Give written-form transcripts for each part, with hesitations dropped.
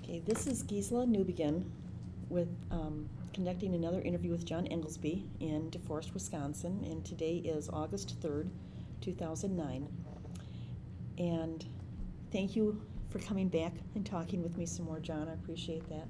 Okay, this is Gisela Newbegin with conducting another interview with John Englesby in DeForest, Wisconsin, and today is August 3rd, 2009. And thank you for coming back and talking with me some more, John. I appreciate that.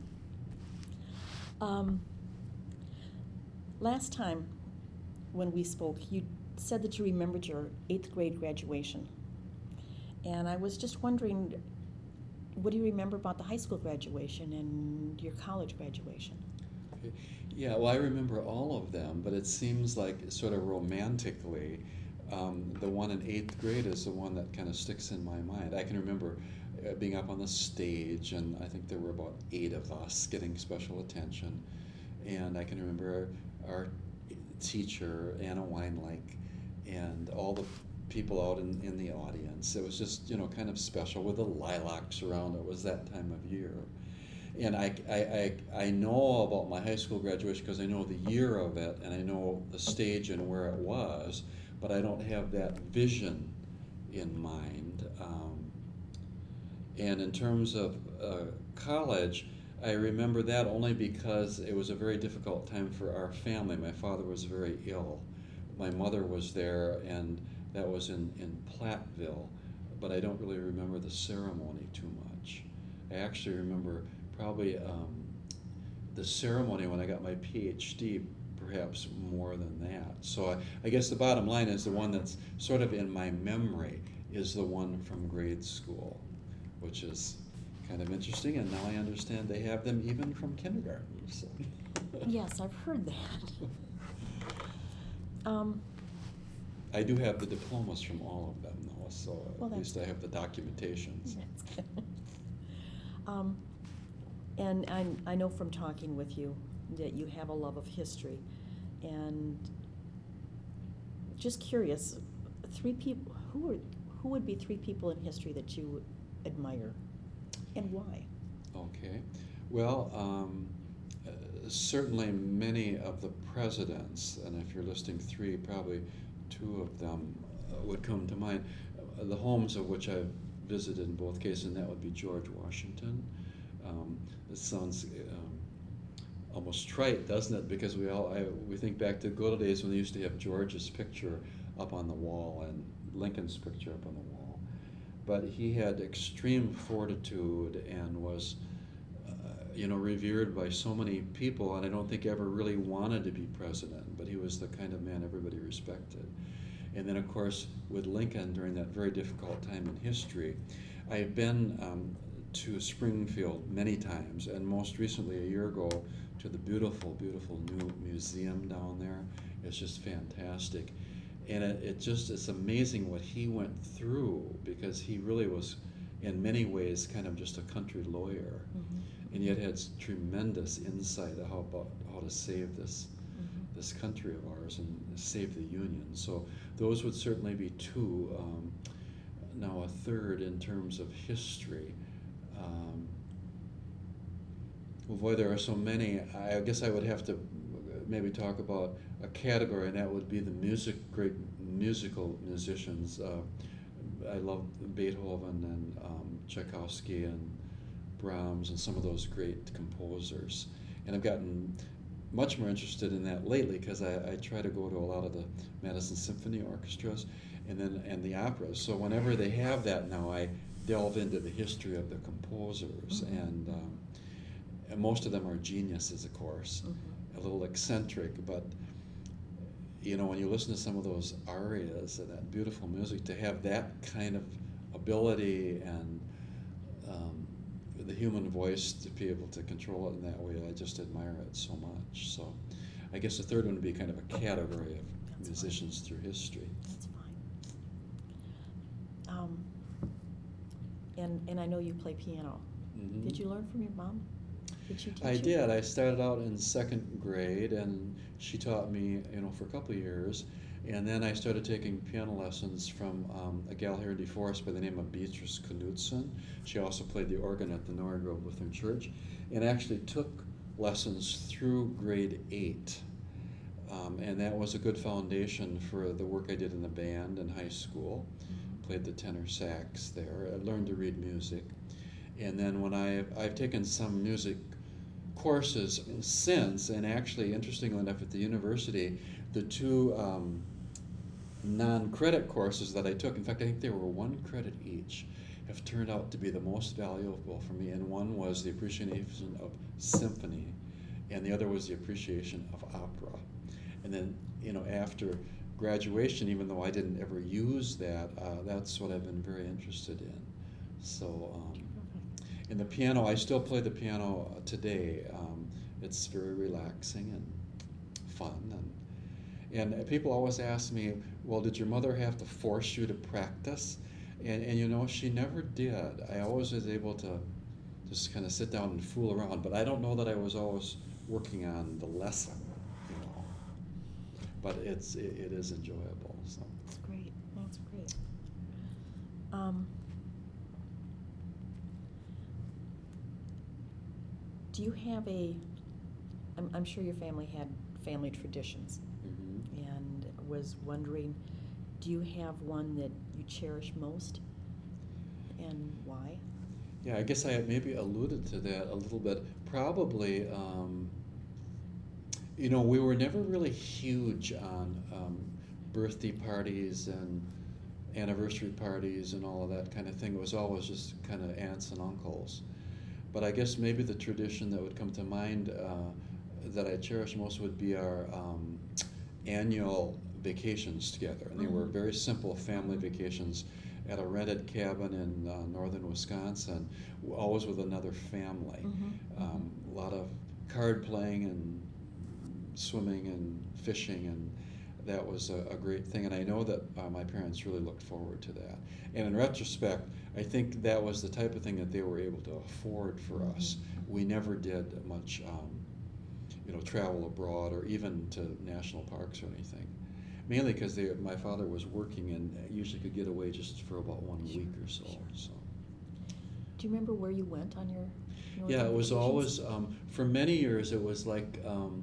Last time when we spoke, you said that you remembered your 8th grade graduation. And I was just wondering, what do you remember about the high school graduation and your college graduation? Okay. Yeah, well, I remember all of them, but it seems like sort of romantically, the one in 8th grade is the one that kind of sticks in my mind. I can remember being up on the stage, and I think there were about 8 of us getting special attention. And I can remember our teacher, Anna Weinleich, and all the people out in the audience. It was just, kind of special with the lilacs around. It was that time of year. And I know about my high school graduation because I know the year of it and I know the stage and where it was, but I don't have that vision in mind. And in terms of college, I remember that only because it was a very difficult time for our family. My father was very ill. My mother was there, and that was in Platteville, but I don't really remember the ceremony too much. I actually remember probably the ceremony when I got my PhD, perhaps more than that. So I guess the bottom line is the one that's sort of in my memory is the one from grade school, which is kind of interesting, and now I understand they have them even from kindergarten. So. Yes, I've heard that. I do have the diplomas from all of them, though, so Well, at least I good. have the documentations. That's good. And I know from talking with you that you have a love of history, and just curious, 3 people, who would be 3 people in history that you admire, and why? Okay. Well, certainly many of the presidents, and if you're listing 3, probably 2 of them would come to mind, the homes of which I've visited in both cases, and that would be George Washington. This sounds almost trite, doesn't it? Because we think back to good old days when they used to have George's picture up on the wall and Lincoln's picture up on the wall. But he had extreme fortitude and was revered by so many people, and I don't think ever really wanted to be president, but he was the kind of man everybody respected. And then, of course, with Lincoln during that very difficult time in history, I've been to Springfield many times, and most recently, a year ago, to the beautiful, beautiful new museum down there. It's just fantastic. And it's amazing what he went through, because he really was, in many ways, kind of just a country lawyer. Mm-hmm. And yet had tremendous insight of how to save this country of ours and save the Union. So those would certainly be 2. Now a third in terms of history. Well, boy, there are so many. I guess I would have to maybe talk about a category, and that would be the great musical musicians. I love Beethoven and Tchaikovsky and Brahms and some of those great composers. And I've gotten much more interested in that lately because I try to go to a lot of the Madison Symphony Orchestras and the operas. So whenever they have that now, I delve into the history of the composers. Mm-hmm. And most of them are geniuses, of course, a little eccentric, but when you listen to some of those arias and that beautiful music, to have that kind of ability and the human voice to be able to control it in that way, I just admire it so much. So I guess the third one would be kind of a category of That's musicians through history. That's fine. And I know you play piano. Mm-hmm. Did you learn from your mom? Did she teach I you? did. I started out in 2nd grade, and she taught me, for a couple of years. And then I started taking piano lessons from a gal here in DeForest by the name of Beatrice Knudsen. She also played the organ at the Nora Grove Lutheran Church, and actually took lessons through grade 8. And that was a good foundation for the work I did in the band in high school. Played the tenor sax there. I learned to read music. And then when I've taken some music courses since, and actually, interestingly enough, at the university, the two non-credit courses that I took, in fact, I think they were 1 credit each, have turned out to be the most valuable for me. And one was the appreciation of symphony, and the other was the appreciation of opera. And then, after graduation, even though I didn't ever use that, that's what I've been very interested in. So, in the piano, I still play the piano today. It's very relaxing and fun, and people always ask me, well, did your mother have to force you to practice? And she never did. I always was able to just kind of sit down and fool around, but I don't know that I was always working on the lesson, But it is enjoyable. So. That's great. That's great. Do you have I'm sure your family had family traditions, Mm-hmm. and was wondering, do you have one that you cherish most, and why? Yeah, I guess I had maybe alluded to that a little bit. Probably, we were never really huge on birthday parties and anniversary parties and all of that kind of thing. It was always just kind of aunts and uncles. But I guess maybe the tradition that would come to mind that I cherish most would be our annual vacations together. And they were very simple family vacations at a rented cabin in northern Wisconsin, always with another family. A lot of card playing and swimming and fishing, and that was a great thing. And I know that my parents really looked forward to that. And in retrospect, I think that was the type of thing that they were able to afford for us. We never did much, travel abroad or even to national parks or anything. Mainly because my father was working and usually could get away just for about 1 week or so. Sure. So. Do you remember where you went on your Yeah, it was vacations? always, for many years, it was like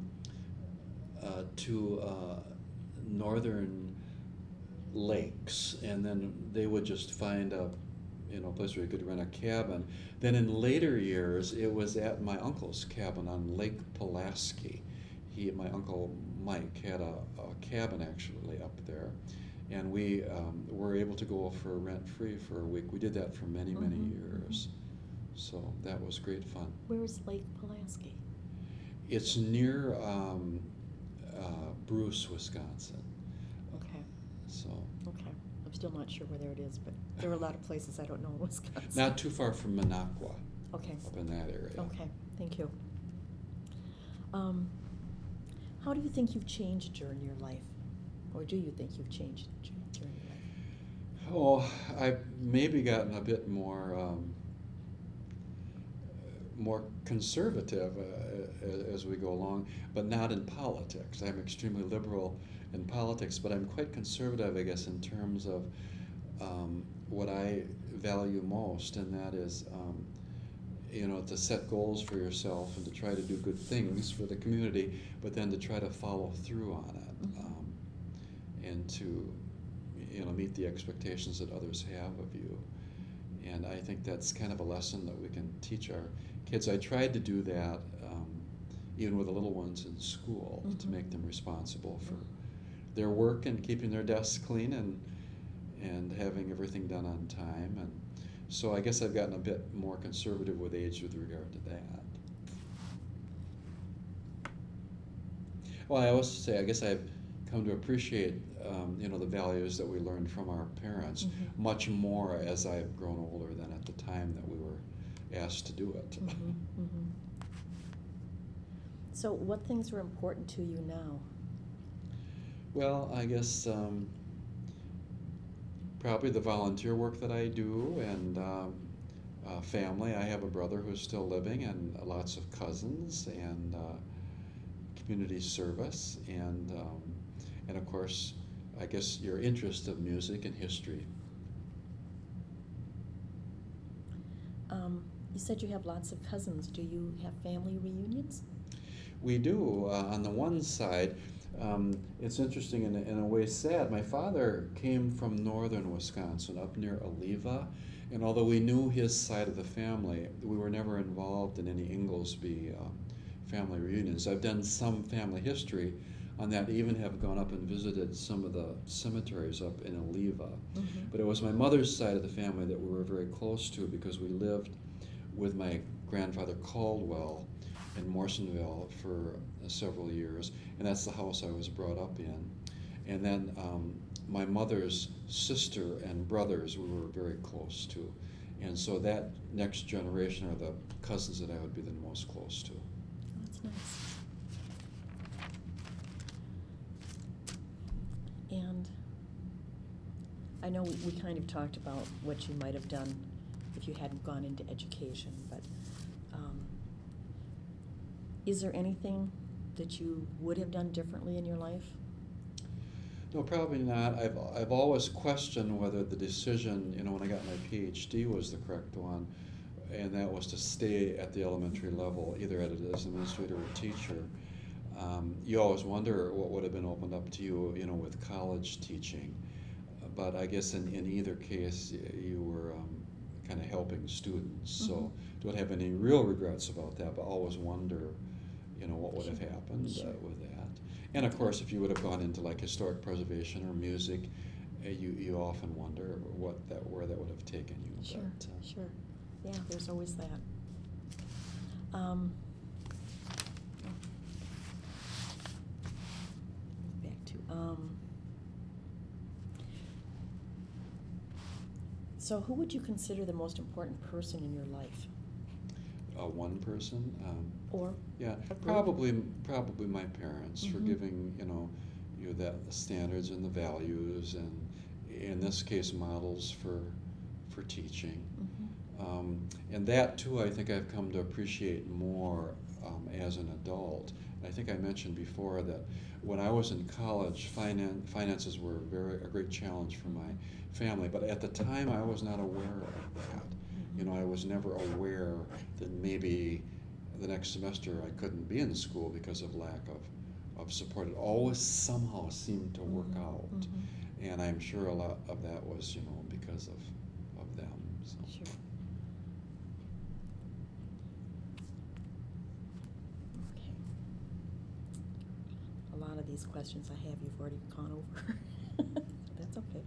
to northern lakes, and then they would just find a place where you could rent a cabin. Then in later years, it was at my uncle's cabin on Lake Pulaski. My uncle Mike had a cabin actually up there, and we were able to go for rent-free for a week. We did that for many, many years. So that was great fun. Where is Lake Pulaski? It's near Bruce, Wisconsin. Okay. So Okay. I'm still not sure where it is, but there are a lot of places I don't know in Wisconsin. not too far from Minocqua, Okay. up in that area. Okay. Thank you. How do you think you've changed during your life, or do you think you've changed during your life? Oh, I've maybe gotten a bit more conservative as we go along, but not in politics. I'm extremely liberal in politics, but I'm quite conservative, I guess, in terms of what I value most, and that is, to set goals for yourself and to try to do good things for the community, but then to try to follow through on it, and to, meet the expectations that others have of you. And I think that's kind of a lesson that we can teach our kids. I tried to do that even with the little ones in school, to make them responsible for their work and keeping their desks clean and having everything done on time. And so I guess I've gotten a bit more conservative with age with regard to that. Well, I always say, I guess I've come to appreciate the values that we learned from our parents much more as I've grown older than at the time that we were asked to do it. So what things are important to you now? Well, I guess probably the volunteer work that I do, and family. I have a brother who's still living, and lots of cousins, and community service, and of course, I guess your interest of music and history. You said you have lots of cousins. Do you have family reunions? We do. On the one side, it's interesting and in a way sad. My father came from northern Wisconsin, up near Oliva, And although we knew his side of the family, we were never involved in any Inglesby family reunions. I've done some family history on that, even have gone up and visited some of the cemeteries up in Oliva. Mhm. But it was my mother's side of the family that we were very close to because we lived with my grandfather Caldwell in Morrisonville for several years, and that's the house I was brought up in. And then my mother's sister and brothers we were very close to. And so that next generation are the cousins that I would be the most close to. That's nice. And I know we kind of talked about what you might have done if you hadn't gone into education, but is there anything that you would have done differently in your life? No, probably not. I've always questioned whether the decision, when I got my PhD was the correct one, and that was to stay at the elementary level, either as an administrator or teacher. You always wonder what would have been opened up to you, with college teaching. But I guess in either case, you were kind of helping students. Mm-hmm. So don't have any real regrets about that, but always wonder, what would have happened with that. And of course, if you would have gone into like historic preservation or music, you often wonder where that would have taken you. Sure, but, sure. Yeah, there's always that. Back to so who would you consider the most important person in your life? One person. Or Yeah, a group? probably my parents for Mhm. giving you that the standards and the values, and in this case models for teaching. Mhm. And that too, I think I've come to appreciate more as an adult. And I think I mentioned before that when I was in college, finances were a great challenge for my family. But at the time, I was not aware of that. I was never aware that maybe the next semester I couldn't be in school because of lack of support. It always somehow seemed to work out. Mhm. And I'm sure a lot of that was, because of them. So. Sure. Okay. A lot of these questions I have you've already gone over. That's okay.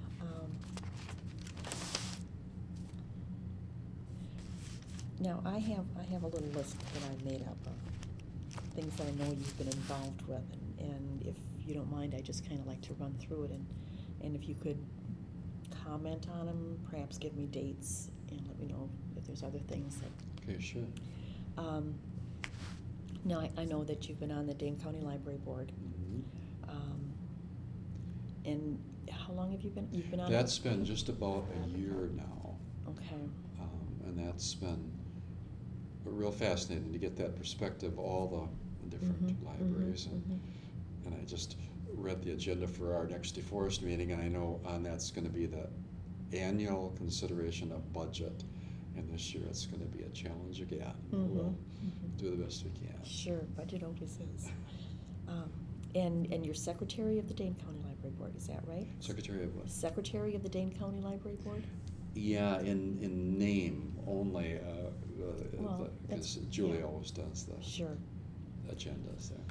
Now I have a little list that I made up of things that I know you've been involved with, and if you don't mind, I just kind of like to run through it, and if you could comment on them, perhaps give me dates, and let me know if there's other things that. Okay, sure. Now I know that you've been on the Dane County Library Board, and how long have you been? You've been on. That's been just about a year now. Okay. And that's been real fascinating to get that perspective of all the different libraries. And I just read the agenda for our next DeForest meeting, and I know that's going to be the annual consideration of budget. And this year it's going to be a challenge again. We'll do the best we can. Sure, budget always is. And you're secretary of the Dane County Library Board, is that right? Secretary of what? Secretary of the Dane County Library Board? Yeah, in name only, Well, because that's- Julie yeah. always does the Sure. agendas there.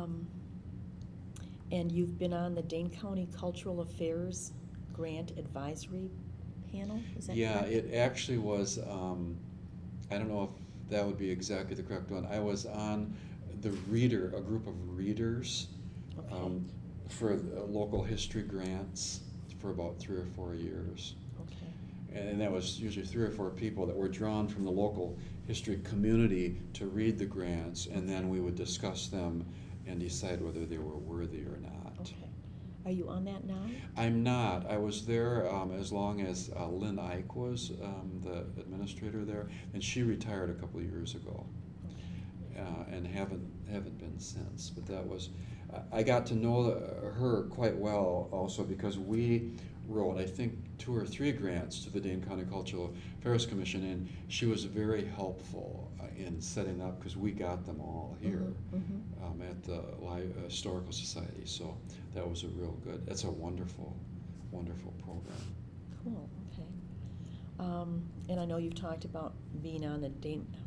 And you've been on the Dane County Cultural Affairs Grant Advisory Panel, is that Yeah, correct? it actually was, I don't know if that would be exactly the correct one. I was on a group of readers Okay. for the local history grants for about 3 or 4 years. Okay. And that was usually 3 or 4 people that were drawn from the local history community to read the grants, and then we would discuss them and decide whether they were worthy or not. Okay. Are you on that now? I'm not. I was there as long as Lynn Ike was the administrator there, and she retired a couple of years ago, and haven't been since. But that was, I got to know her quite well also because we wrote, I think, 2 or 3 grants to the Dane County Cultural Affairs Commission, and she was very helpful in setting up, because we got them all here at the Historical Society. So that was that's a wonderful, wonderful program. Cool, okay. And I know you've talked about being on the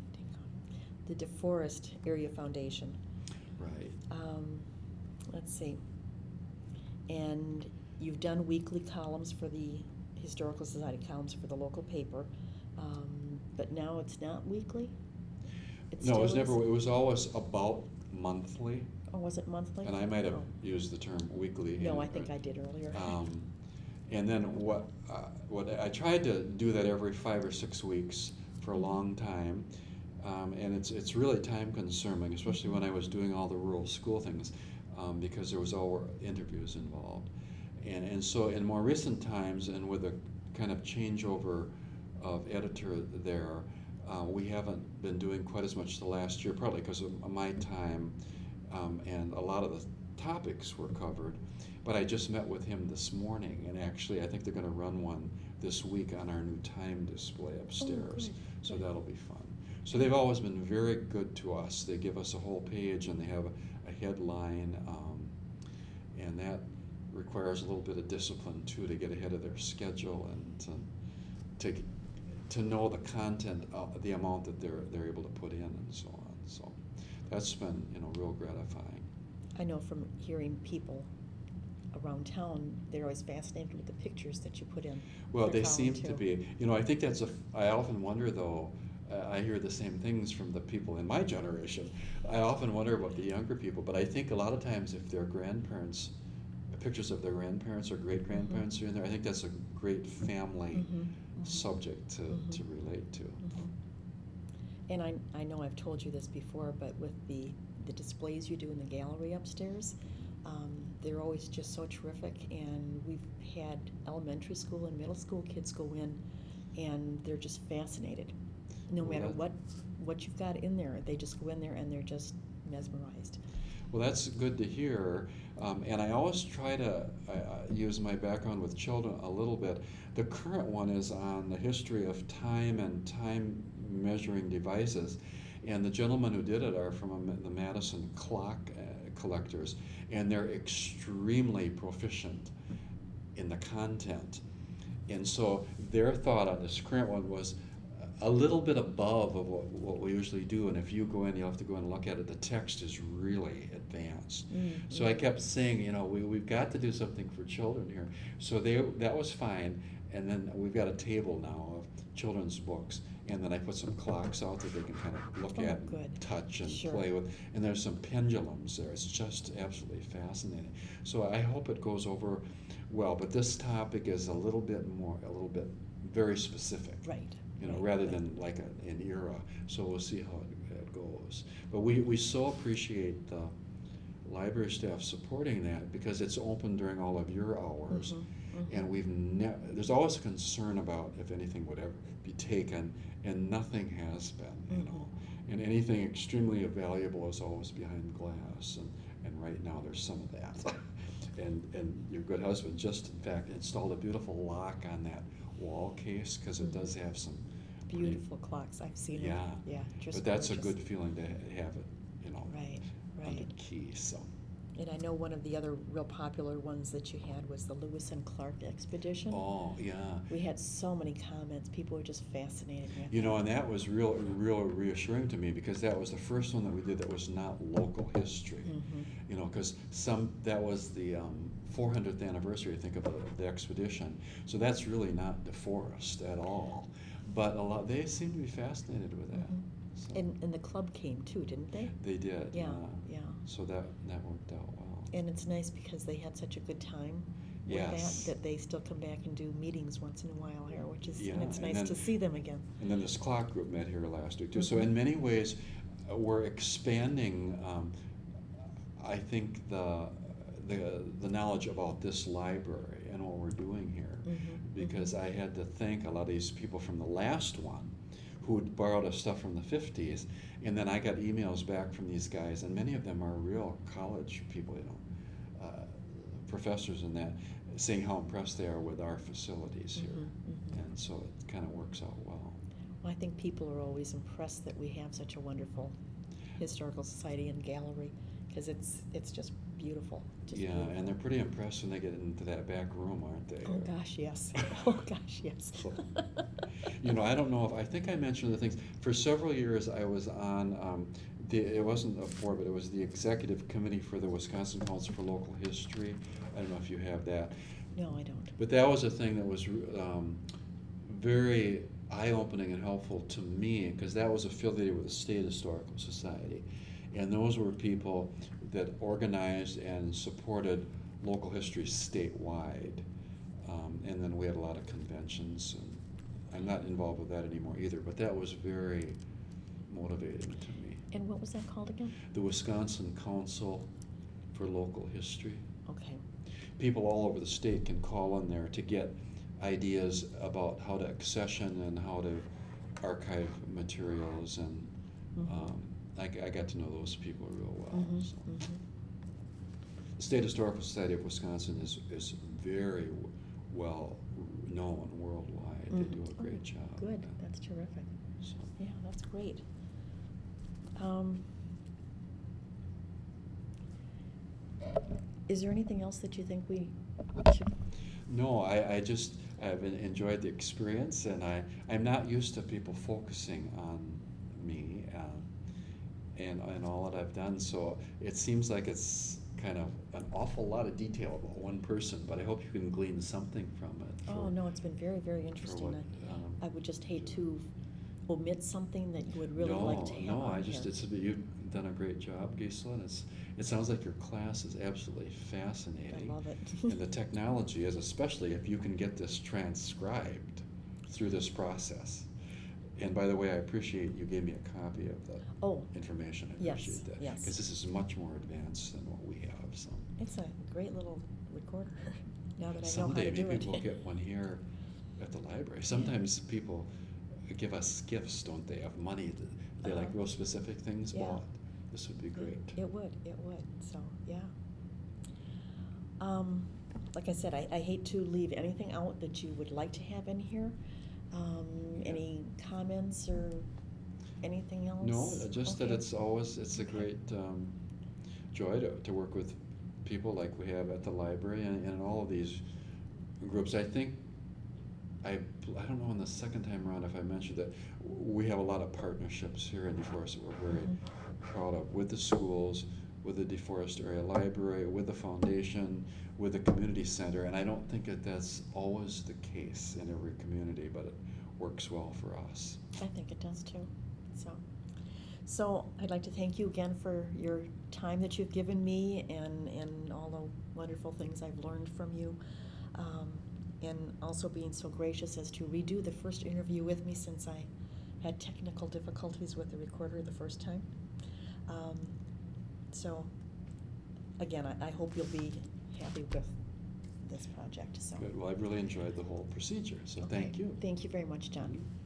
DeForest Area Foundation. Right. Let's see. And you've done weekly columns for the Historical Society, columns for the local paper, but now it's not weekly? No, it was still never. is? It was always about monthly, Or was it monthly? and I might have Oh. used the term weekly. No, I think I did earlier. And then what I tried to do that every 5 or 6 weeks for a long time, and it's really time consuming, especially when I was doing all the rural school things, because there was all interviews involved, and so in more recent times, and with a kind of changeover of editor there, we haven't been doing quite as much the last year, probably because of my time, and a lot of the topics were covered. But I just met with him this morning, and actually I think they're going to run one this week on our new time display upstairs. good. So that'll be fun. So they've always been very good to us. They give us a whole page, and they have a headline, and that requires a little bit of discipline too, to get ahead of their schedule and to know the content, the amount that they're able to put in, and so on. So that's been real gratifying. I know from hearing people around town, they're always fascinated with the pictures that you put in. Well, your they column, seem to too. be. I think I often wonder though. I hear the same things from the people in my generation. I often wonder about the younger people, but I think a lot of times if their grandparents, pictures of their grandparents or great grandparents are in there, I think that's a great family subject to relate to. And I know I've told you this before, but with the displays you do in the gallery upstairs, they're always just so terrific. And we've had elementary school and middle school kids go in, and they're just fascinated. No Well, matter that- what you've got in there, they just go in there and they're just mesmerized. Well, that's good to hear, and I always try to use my background with children a little bit. The current one is on the history of time and time measuring devices, and the gentlemen who did it are from the Madison clock collectors, and they're extremely proficient in the content. And so their thought on this current one was a little bit above of what we usually do, and if you go in, you'll have to go in and look at it. The text is really advanced. So I kept saying, we've got to do something for children here. So that was fine, and then we've got a table now of children's books, and then I put some clocks out that they can kind of look at, good. and touch, and Sure. play with, and there's some pendulums there. It's just absolutely fascinating. So I hope it goes over well, but this topic is a little bit very specific. Right. Rather than like an era. So we'll see how it goes. But we so appreciate the library staff supporting that, because it's open during all of your hours, and there's always a concern about if anything would ever be taken, and nothing has been. And anything extremely valuable is always behind glass, and right now there's some of that. And your good husband just, in fact, installed a beautiful lock on that wall case, because it does have some Beautiful clocks. I've seen them. Yeah. Yeah. Just but that's gorgeous. a good feeling to have it, Right. under Right. key. So And I know one of the other real popular ones that you had was the Lewis and Clark expedition. oh yeah, We had so many comments. People were just fascinated with and that was real reassuring to me, because that was the first one that we did that was not local history. Because that was the 400th anniversary, I think, of the expedition. So that's really not DeForest at all. But they seem to be fascinated with that. So And the club came too, didn't they? they did. Yeah. So that worked out well. And it's nice because they had such a good time with Yes. that they still come back and do meetings once in a while here, which is, Yeah, and it's and nice then- to see them again. And then this clock group met here last week too. So in many ways, we're expanding. I think the knowledge about this library and what we're doing here, because I had to thank a lot of these people from the last one who had borrowed us stuff from the 50s, and then I got emails back from these guys, and many of them are real college people, professors and that, saying how impressed they are with our facilities here. And so it kind of works out well. Well, I think people are always impressed that we have such a wonderful historical society and gallery, because it's just beautiful. Just Yeah, beautiful. and they're pretty impressed when they get into that back room, aren't they? Oh gosh, yes. Oh gosh, yes. So, I don't know if, I think I mentioned the things, for several years I was on, it wasn't a board, but it was the executive committee for the Wisconsin Council for Local History. I don't know if you have that. No, I don't. But that was a thing that was very eye-opening and helpful to me, because that was affiliated with the State Historical Society. And those were people that organized and supported local history statewide. And then we had a lot of conventions, and I'm not involved with that anymore either, but that was very motivating to me. And what was that called again? The Wisconsin Council for Local History. Okay. People all over the state can call in there to get ideas about how to accession and how to archive materials, and I got to know those people real well. Mhm, So. mhm. The State Historical Society of Wisconsin is very well known worldwide. They do a great job. Good, that's terrific. So. Yeah, that's great. Is there anything else that you think we should? No, I've enjoyed the experience, and I'm not used to people focusing on me and all that I've done, so it seems like it's kind of an awful lot of detail about one person, but I hope you can glean something from it. Oh, no, it's been very, very for interesting. what, I would just hate to omit something that you would really like to have No, on you've done a great job, Gisela, and it sounds like your class is absolutely fascinating. I love it. And the technology is, especially if you can get this transcribed through this process. And by the way, I appreciate you gave me a copy of the information. I Yes, appreciate that. yes. Because this is much more advanced than what we have, so. It's a great little recorder, now that I know how Someday to do maybe it. we'll get one here at the library. Sometimes people give us gifts, don't they, of money. They like real specific things Yeah. bought. This would be great. It would, so, yeah. Like I said, I hate to leave anything out that you would like to have in here. Any comments or anything else? No, just that Okay. it's a great joy to work with people like we have at the library and in all of these groups. I think, I don't know, in the second time around if I mentioned that we have a lot of partnerships here in DeForest that we're very proud of, with the schools, with the DeForest Area Library, with the foundation, with the community center, and I don't think that's always the case in every community, but it works well for us. I think it does too, so I'd like to thank you again for your time that you've given me and all the wonderful things I've learned from you, and also being so gracious as to redo the first interview with me, since I had technical difficulties with the recorder the first time. So again, I hope you'll be happy with this project. So. Good. Well, I've really enjoyed the whole procedure, so Okay. thank you. Thank you very much, John.